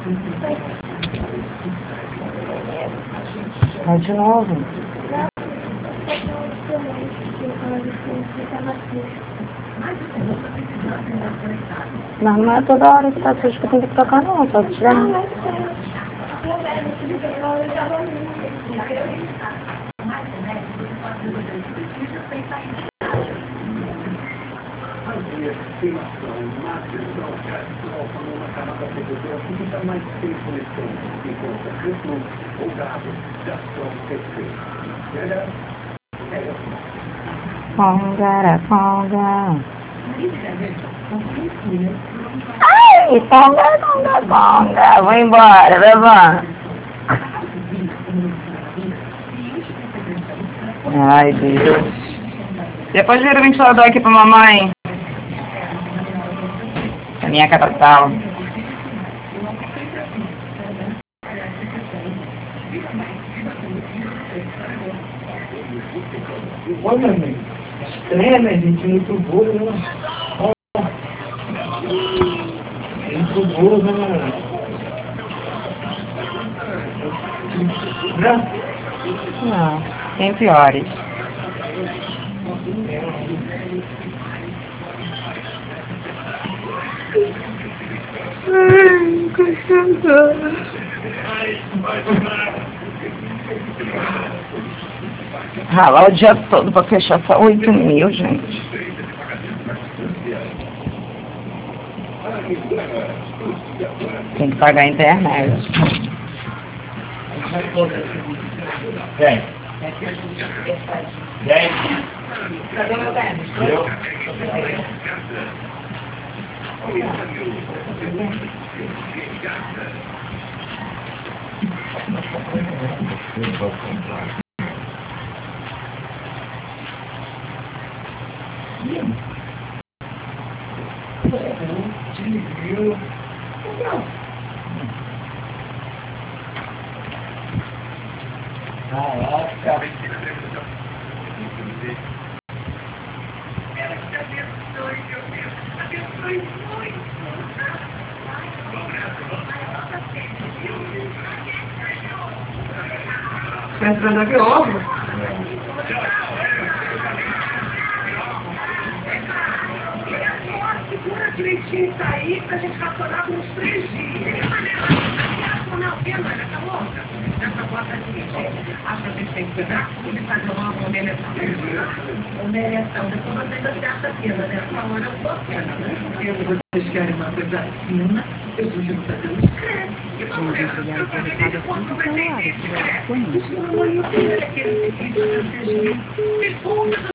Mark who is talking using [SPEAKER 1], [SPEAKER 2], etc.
[SPEAKER 1] Vai de novo. Mas não é toda hora que tá sujo que tem que trocar não, só se tiver. Ponga, ponga. Ai, ponga, ponga, ponga. Vou embora, levanta. Ai, Deus. Depois vira o ventilador aqui pra mamãe. A minha capital.
[SPEAKER 2] Olha, mãe. Estranha, né? A gente muito boa, né? Muito boa, né?
[SPEAKER 1] Não, tem piores. Ai, que cansada. Ralar o dia todo pra fechar só 8.000, gente. Tem que pagar a internet.
[SPEAKER 2] Vem. Vem.
[SPEAKER 1] Cadê meu tênis?
[SPEAKER 2] Eu? Caraca.
[SPEAKER 1] Tá entrando aqui logo?
[SPEAKER 3] Segura direitinho isso aí pra gente racionar uns 3 dias. Não, essa louca. Essa bota aqui, gente. Acho que a gente tem que pegar e fazer uma humilhação. Humilhação. Depois vocês acertam a pena, né? Essa hora eu tô pena, né? Se vocês querem uma coisa fina, eu sugiro fazer um discreto. Eu vou ver quanto vai ter discreto. Isso não é aquele vídeo que eu fiz.